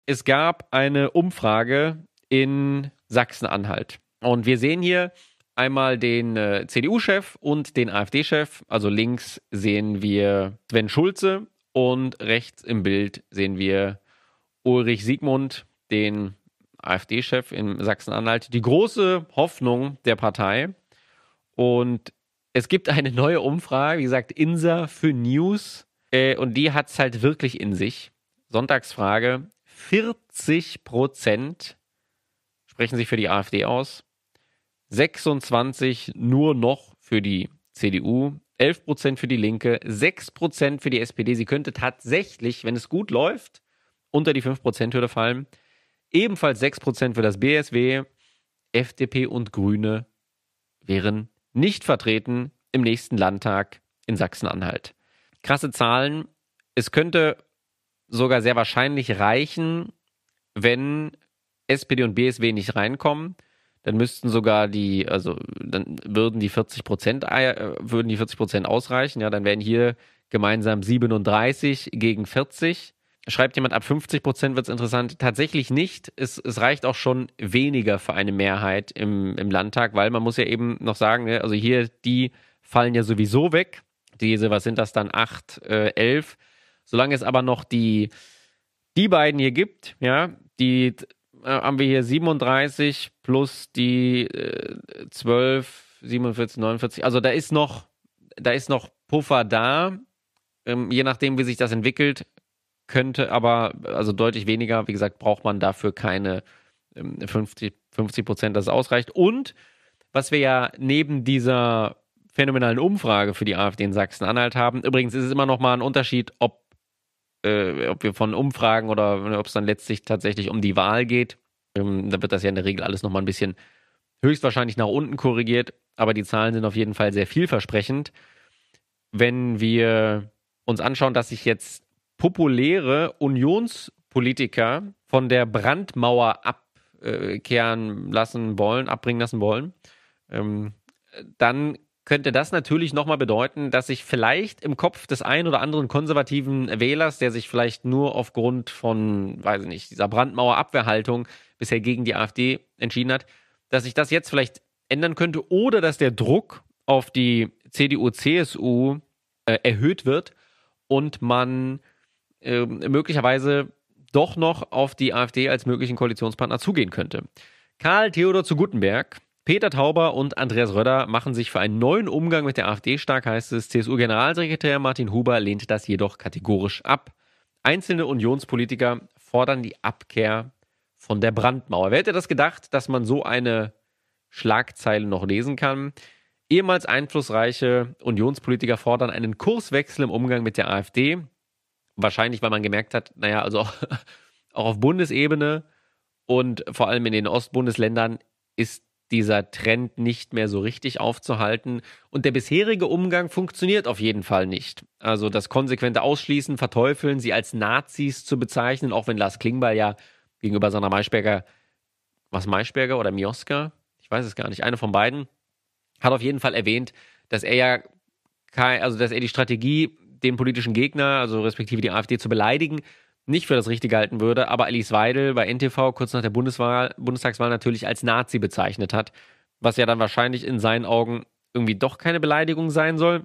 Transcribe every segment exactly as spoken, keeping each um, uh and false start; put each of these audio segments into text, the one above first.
es gab eine Umfrage in Sachsen-Anhalt. Und wir sehen hier einmal den äh, C D U-Chef und den AfD-Chef. Also links sehen wir Sven Schulze und rechts im Bild sehen wir Ulrich Siegmund, den AfD-Chef in Sachsen-Anhalt. Die große Hoffnung der Partei. Und es gibt eine neue Umfrage, wie gesagt, Insa für News. Äh, und die hat es halt wirklich in sich. Sonntagsfrage, vierzig Prozent sprechen sich für die AfD aus, sechsundzwanzig nur noch für die C D U, elf Prozent für die Linke, sechs Prozent für die S P D. Sie könnte tatsächlich, wenn es gut läuft, unter die fünf Prozent Hürde fallen. Ebenfalls sechs Prozent für das B S W, F D P und Grüne wären nicht vertreten im nächsten Landtag in Sachsen-Anhalt. Krasse Zahlen. Es könnte sogar sehr wahrscheinlich reichen, wenn S P D und B S W nicht reinkommen. Dann müssten sogar die, also dann würden die vierzig Prozent, äh, würden die vierzig Prozent ausreichen. Ja, dann wären hier gemeinsam siebenunddreißig gegen vierzig. Schreibt jemand, ab fünfzig Prozent wird es interessant. Tatsächlich nicht. Es, es reicht auch schon weniger für eine Mehrheit im, im Landtag, weil man muss ja eben noch sagen, ne, also hier, die fallen ja sowieso weg. Diese, was sind das dann, acht, äh, elf. Solange es aber noch die, die beiden hier gibt, ja, die äh, haben wir hier siebenunddreißig plus die äh, zwölf, siebenundvierzig, neunundvierzig. Also da ist noch, da ist noch Puffer da. Ähm, je nachdem, wie sich das entwickelt, könnte aber, also deutlich weniger, wie gesagt, braucht man dafür keine ähm, fünfzig Prozent, dass es ausreicht. Und was wir ja neben dieser phänomenalen Umfrage für die AfD in Sachsen-Anhalt haben, übrigens ist es immer noch mal ein Unterschied, ob, äh, ob wir von Umfragen oder ob es dann letztlich tatsächlich um die Wahl geht. Ähm, da wird das ja in der Regel alles noch mal ein bisschen höchstwahrscheinlich nach unten korrigiert, aber die Zahlen sind auf jeden Fall sehr vielversprechend. Wenn wir uns anschauen, dass sich jetzt populäre Unionspolitiker von der Brandmauer abkehren lassen wollen, abbringen lassen wollen, ähm, dann könnte das natürlich nochmal bedeuten, dass sich vielleicht im Kopf des einen oder anderen konservativen Wählers, der sich vielleicht nur aufgrund von, weiß ich nicht, dieser Brandmauer-Abwehrhaltung bisher gegen die AfD entschieden hat, dass sich das jetzt vielleicht ändern könnte oder dass der Druck auf die C D U, C S U äh, erhöht wird und man äh, möglicherweise doch noch auf die AfD als möglichen Koalitionspartner zugehen könnte. Karl Theodor zu Guttenberg, Peter Tauber und Andreas Röder machen sich für einen neuen Umgang mit der AfD stark, heißt es. C S U-Generalsekretär Martin Huber lehnt das jedoch kategorisch ab. Einzelne Unionspolitiker fordern die Abkehr von der Brandmauer. Wer hätte das gedacht, dass man so eine Schlagzeile noch lesen kann? Ehemals einflussreiche Unionspolitiker fordern einen Kurswechsel im Umgang mit der AfD. Wahrscheinlich, weil man gemerkt hat, naja, also auch, auch auf Bundesebene und vor allem in den Ostbundesländern ist dieser Trend nicht mehr so richtig aufzuhalten. Und der bisherige Umgang funktioniert auf jeden Fall nicht. Also das konsequente Ausschließen, Verteufeln, sie als Nazis zu bezeichnen, auch wenn Lars Klingbeil ja gegenüber Sandra Maischberger, was Maischberger oder Mioska, ich weiß es gar nicht, eine von beiden, hat auf jeden Fall erwähnt, dass er ja kein, also dass er die Strategie, den politischen Gegner, also respektive die AfD zu beleidigen, nicht für das Richtige halten würde, aber Alice Weidel bei N T V kurz nach der Bundeswahl, Bundestagswahl natürlich als Nazi bezeichnet hat, was ja dann wahrscheinlich in seinen Augen irgendwie doch keine Beleidigung sein soll.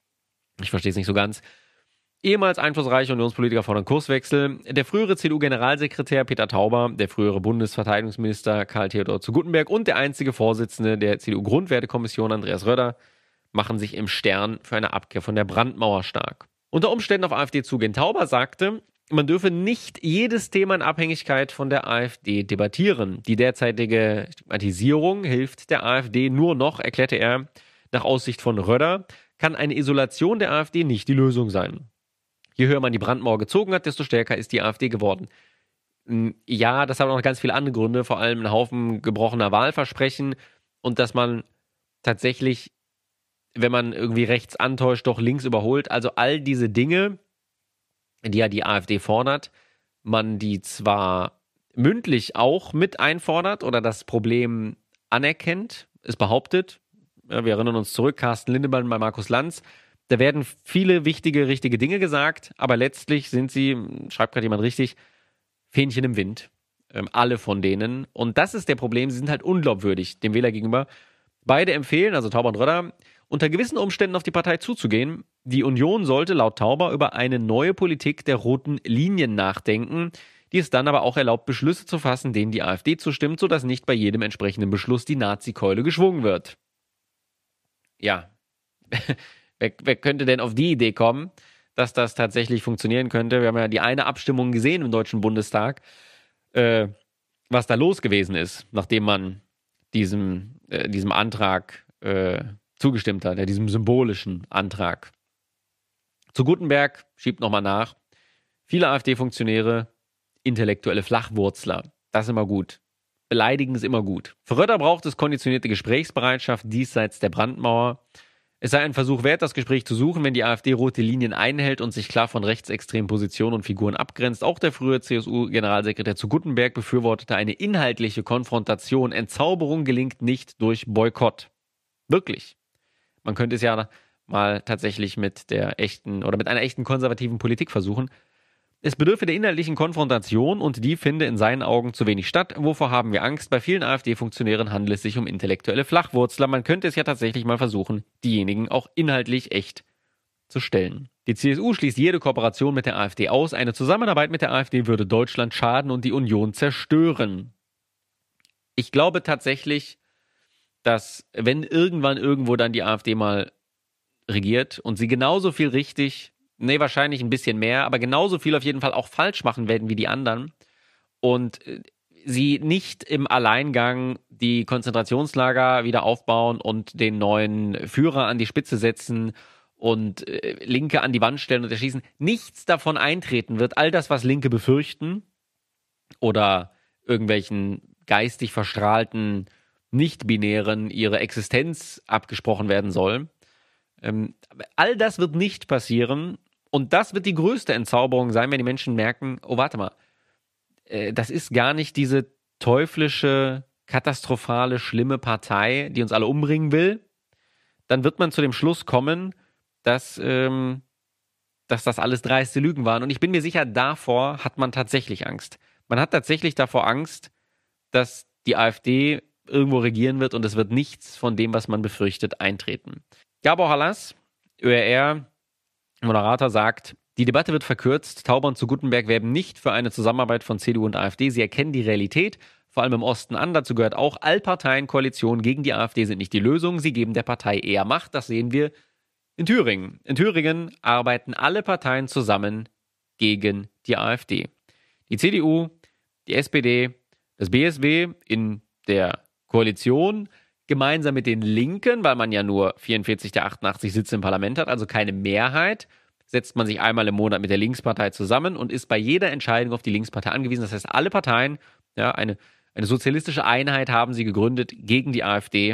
Ich verstehe es nicht so ganz. Ehemals einflussreiche Unionspolitiker fordern Kurswechsel. Der frühere C D U-Generalsekretär Peter Tauber, der frühere Bundesverteidigungsminister Karl Theodor zu Guttenberg und der einzige Vorsitzende der C D U-Grundwertekommission Andreas Röder machen sich im Stern für eine Abkehr von der Brandmauer stark. Unter Umständen auf AfD zugehen. Tauber sagte, man dürfe nicht jedes Thema in Abhängigkeit von der AfD debattieren. Die derzeitige Stigmatisierung hilft der AfD nur noch, erklärte er, nach Aussicht von Röder, kann eine Isolation der AfD nicht die Lösung sein. Je höher man die Brandmauer gezogen hat, desto stärker ist die AfD geworden. Ja, das hat auch noch ganz viele andere Gründe, vor allem ein Haufen gebrochener Wahlversprechen und dass man tatsächlich, wenn man irgendwie rechts antäuscht, doch links überholt. Also all diese Dinge, die ja die AfD fordert, man die zwar mündlich auch mit einfordert oder das Problem anerkennt, es behauptet. Ja, wir erinnern uns zurück, Carsten Lindemann bei Markus Lanz. Da werden viele wichtige, richtige Dinge gesagt, aber letztlich sind sie, schreibt gerade jemand richtig, Fähnchen im Wind. Ähm, alle von denen. Und das ist der Problem, sie sind halt unglaubwürdig dem Wähler gegenüber. Beide empfehlen, also Tauber und Röder, unter gewissen Umständen auf die Partei zuzugehen. Die Union sollte laut Tauber über eine neue Politik der roten Linien nachdenken, die es dann aber auch erlaubt, Beschlüsse zu fassen, denen die AfD zustimmt, sodass nicht bei jedem entsprechenden Beschluss die Nazi-Keule geschwungen wird. Ja, wer, wer könnte denn auf die Idee kommen, dass das tatsächlich funktionieren könnte? Wir haben ja die eine Abstimmung gesehen im Deutschen Bundestag, äh, was da los gewesen ist, nachdem man diesem, äh, diesem Antrag äh, zugestimmt hat, ja, diesem symbolischen Antrag. Zu Guttenberg schiebt nochmal nach. Viele AfD-Funktionäre, intellektuelle Flachwurzler. Das ist immer gut. Beleidigen ist immer gut. Für Röder braucht es konditionierte Gesprächsbereitschaft diesseits der Brandmauer. Es sei ein Versuch wert, das Gespräch zu suchen, wenn die AfD rote Linien einhält und sich klar von rechtsextremen Positionen und Figuren abgrenzt. Auch der frühere C S U-Generalsekretär zu Guttenberg befürwortete eine inhaltliche Konfrontation. Entzauberung gelingt nicht durch Boykott. Wirklich. Man könnte es ja mal tatsächlich mit der echten oder mit einer echten konservativen Politik versuchen. Es bedürfe der inhaltlichen Konfrontation und die finde in seinen Augen zu wenig statt. Wovor haben wir Angst? Bei vielen AfD-Funktionären handelt es sich um intellektuelle Flachwurzler. Man könnte es ja tatsächlich mal versuchen, diejenigen auch inhaltlich echt zu stellen. Die C S U schließt jede Kooperation mit der AfD aus. Eine Zusammenarbeit mit der AfD würde Deutschland schaden und die Union zerstören. Ich glaube tatsächlich, dass wenn irgendwann irgendwo dann die AfD mal regiert und sie genauso viel richtig, nee, wahrscheinlich ein bisschen mehr, aber genauso viel auf jeden Fall auch falsch machen werden wie die anderen und sie nicht im Alleingang die Konzentrationslager wieder aufbauen und den neuen Führer an die Spitze setzen und äh, Linke an die Wand stellen und erschießen, nichts davon eintreten wird. All das, was Linke befürchten oder irgendwelchen geistig verstrahlten Nicht-Binären ihre Existenz abgesprochen werden soll, ähm, all das wird nicht passieren. Und das wird die größte Entzauberung sein, wenn die Menschen merken, oh, warte mal, äh, das ist gar nicht diese teuflische, katastrophale, schlimme Partei, die uns alle umbringen will. Dann wird man zu dem Schluss kommen, dass, ähm, dass das alles dreiste Lügen waren. Und ich bin mir sicher, davor hat man tatsächlich Angst. Man hat tatsächlich davor Angst, dass die AfD irgendwo regieren wird und es wird nichts von dem, was man befürchtet, eintreten. Gabor Halas, Ö R R, Moderator, sagt, die Debatte wird verkürzt. Tauber und zu Guttenberg werben nicht für eine Zusammenarbeit von C D U und AfD. Sie erkennen die Realität, vor allem im Osten, an. Dazu gehört auch, Allparteienkoalitionen gegen die AfD sind nicht die Lösung. Sie geben der Partei eher Macht. Das sehen wir in Thüringen. In Thüringen arbeiten alle Parteien zusammen gegen die AfD. Die C D U, die S P D, das B S W in der Koalition gemeinsam mit den Linken, weil man ja nur vierundvierzig der achtundachtzig Sitze im Parlament hat, also keine Mehrheit, setzt man sich einmal im Monat mit der Linkspartei zusammen und ist bei jeder Entscheidung auf die Linkspartei angewiesen. Das heißt, alle Parteien, ja, eine, eine sozialistische Einheit haben sie gegründet gegen die AfD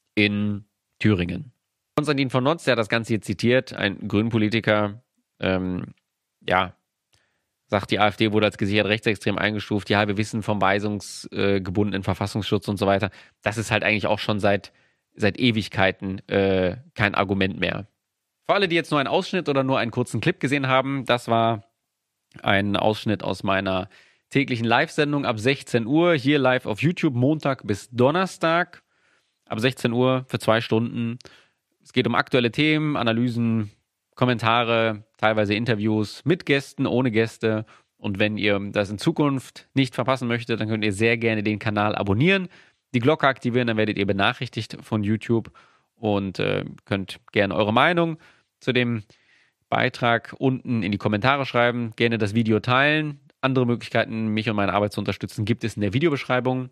in Thüringen. Konstantin von Notz, der hat das Ganze hier zitiert, ein Grünpolitiker, ähm, ja, sagt, die AfD wurde als gesichert rechtsextrem eingestuft, ja, wir wissen vom weisungsgebundenen Verfassungsschutz und so weiter. Das ist halt eigentlich auch schon seit, seit Ewigkeiten äh, kein Argument mehr. Für alle, die jetzt nur einen Ausschnitt oder nur einen kurzen Clip gesehen haben, das war ein Ausschnitt aus meiner täglichen Live-Sendung ab sechzehn Uhr, hier live auf YouTube, Montag bis Donnerstag, ab sechzehn Uhr für zwei Stunden. Es geht um aktuelle Themen, Analysen, Kommentare, teilweise Interviews mit Gästen, ohne Gäste. Und wenn ihr das in Zukunft nicht verpassen möchtet, dann könnt ihr sehr gerne den Kanal abonnieren, die Glocke aktivieren, dann werdet ihr benachrichtigt von YouTube und äh, könnt gerne eure Meinung zu dem Beitrag unten in die Kommentare schreiben, gerne das Video teilen. Andere Möglichkeiten, mich und meine Arbeit zu unterstützen, gibt es in der Videobeschreibung.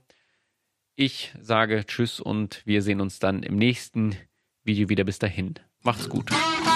Ich sage Tschüss und wir sehen uns dann im nächsten Video wieder. Bis dahin. Macht's gut.